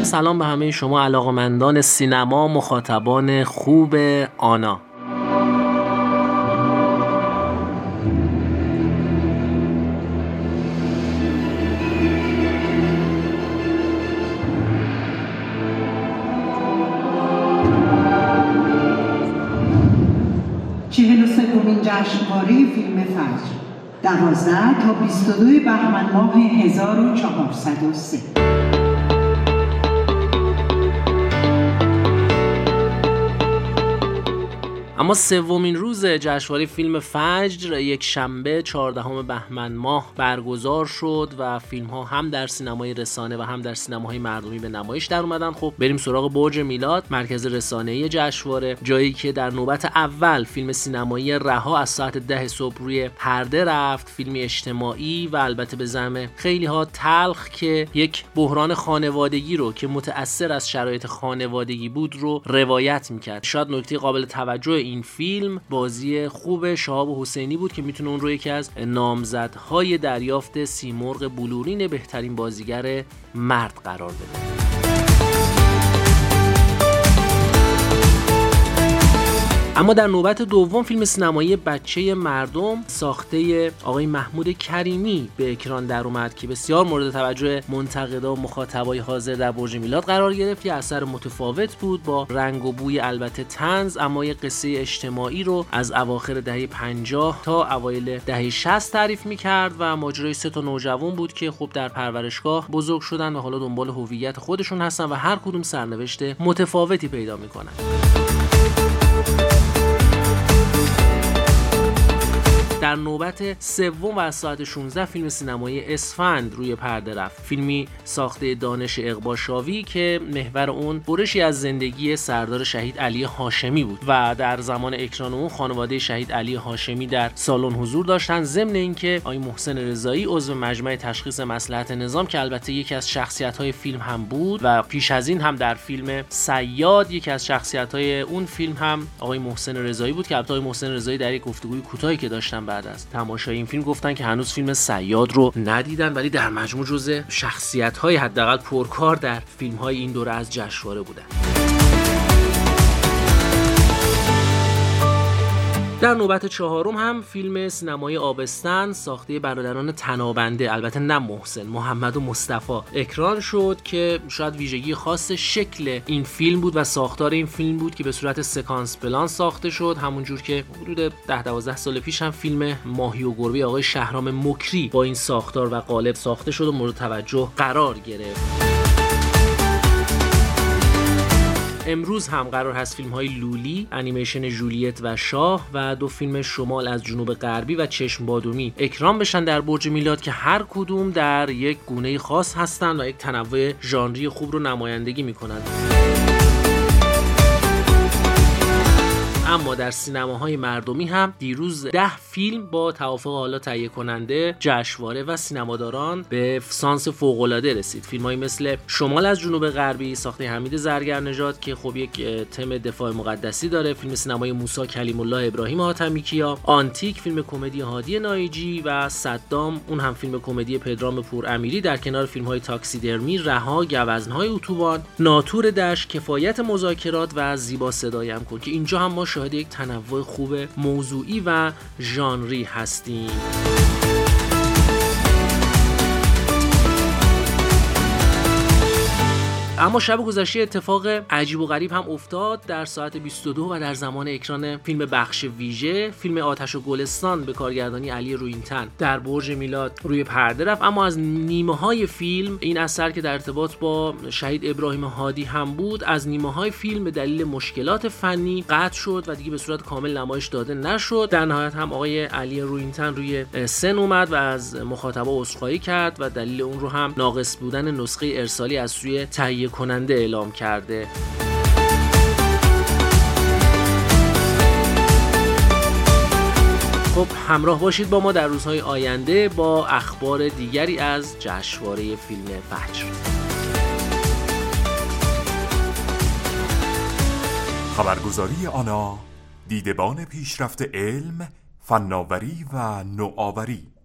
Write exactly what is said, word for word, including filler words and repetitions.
سلام به همه شما علاقه‌مندان سینما، مخاطبان خوب آنا. چهل و سومین جشنواره فیلم فجر، دوازده تا بیست و دو بهمن ماه هزار و چهارصد و سه. اما سومین روز جشنواره فیلم فجر یک شنبه چهاردهم بهمن ماه برگزار شد و فیلم ها هم در سینمای رسانه و هم در سینماهای مردمی به نمایش در اومدن. خب بریم سراغ برج میلاد، مرکز رسانه‌ای جشنواره، جایی که در نوبت اول فیلم سینمایی رها از ساعت ده صبح روی پرده رفت. فیلمی اجتماعی و البته به زعم خیلی ها تلخ که یک بحران خانوادگی رو که متأثر از شرایط خانوادگی بود رو روایت میکرد. شاید نکته قابل توجه این فیلم بازی خوب شهاب حسینی بود که میتونه اون رو یکی از نامزدهای دریافت سیمرغ بلورین بهترین بازیگر مرد قرار بده. اما در نوبت دوم فیلم سینمایی بچه مردم ساخته آقای محمود کریمی به اکران در اومد که بسیار مورد توجه منتقدا و مخاطبای حاضر در برج میلاد قرار گرفت. یه اثر متفاوت بود با رنگ و بوی البته طنز، اما یه قصه اجتماعی رو از اواخر دهه پنجاه تا اوایل دهه شصت تعریف می‌کرد و ماجرای سه تا نوجوان بود که خب در پرورشگاه بزرگ شدن و حالا دنبال هویت خودشون هستن و هر کدوم سرنوشت متفاوتی پیدا می‌کنن. در نوبت سوم و از ساعت شانزده فیلم سینمایی اسفند روی پرده رفت. فیلمی ساخته دانش اقباشاوی که محور اون برشی از زندگی سردار شهید علی هاشمی بود و در زمان اکران اون خانواده شهید علی هاشمی در سالن حضور داشتن، ضمن اینکه آقای محسن رضایی عضو مجمع تشخیص مصلحت نظام که البته یکی از شخصیت‌های فیلم هم بود و پیش از این هم در فیلم صیاد یکی از شخصیت‌های اون فیلم هم آقای محسن رضایی بود که البته آقای محسن رضایی در یک گفتگوی کوتاهی که داشتن بعد از تماشای این فیلم گفتن که هنوز فیلم صیاد رو ندیدن، ولی در مجموع جزء شخصیت‌های حداقل پرکار در فیلم‌های این دوره از جشنواره بودن. در نوبت چهارم هم فیلم سینمایی آبستن ساخته برادران تنابنده، البته نه محسن، محمد و مصطفی، اکران شد که شاید ویژگی خاص شکل این فیلم بود و ساختار این فیلم بود که به صورت سکانس پلان ساخته شد، همونجور که حدود ده دوازده سال پیش هم فیلم ماهی و گربه آقای شهرام مکری با این ساختار و قالب ساخته شد و مورد توجه قرار گرفت. امروز هم قرار هست فیلم های لولی، انیمیشن جولیت و شاه و دو فیلم شمال از جنوب غربی و چشم بادومی اکران بشن در برج میلاد که هر کدوم در یک گونه خاص هستن و یک تنوع ژانری خوب رو نمایندگی میکنن. اما در سینماهای مردمی هم دیروز ده فیلم با توافق حالا تهیه کننده جشنواره و سینماداران به سانس فوق‌العاده رسید. فیلم‌هایی مثل شمال از جنوب غربی ساخته حمید زرگرنژاد که خب یک تم دفاع مقدسی داره، فیلم سینمایی موسی کلیم الله ابراهیم حاتمیکیا، آنتیک فیلم کمدی هادی نایجی و صدام اون هم فیلم کمدی پدرام پورامیری در کنار فیلم‌های تاکسیدرمی، رها، گوزن‌های اتوبان، ناتور دشت، کفایت مذاکرات و زیبا صدایم کن که اینجا هم ما شاهد یک تنوع خوب موضوعی و ژانری هستیم. اما شب گذشته اتفاق عجیب و غریب هم افتاد. در ساعت بیست و دو و در زمان اکران فیلم بخش ویژه، فیلم آتش و گلستان به کارگردانی علی رویینتن در برج میلاد روی پرده رفت، اما از نیمه های فیلم این اثر که در ارتباط با شهید ابراهیم هادی هم بود، از نیمه های فیلم به دلیل مشکلات فنی قطع شد و دیگه به صورت کامل نمایش داده نشد. در نهایت هم آقای علی رویینتن روی سن اومد و از مخاطبا عذرخواهی کرد و دلیل اون رو هم ناقص بودن نسخه ارسالی از سوی تهیه کننده اعلام کرده. خب همراه باشید با ما در روزهای آینده با اخبار دیگری از جشنواره فیلم فجر. خبرگزاری آنا، دیدبان پیشرفت علم، فناوری و نوآوری.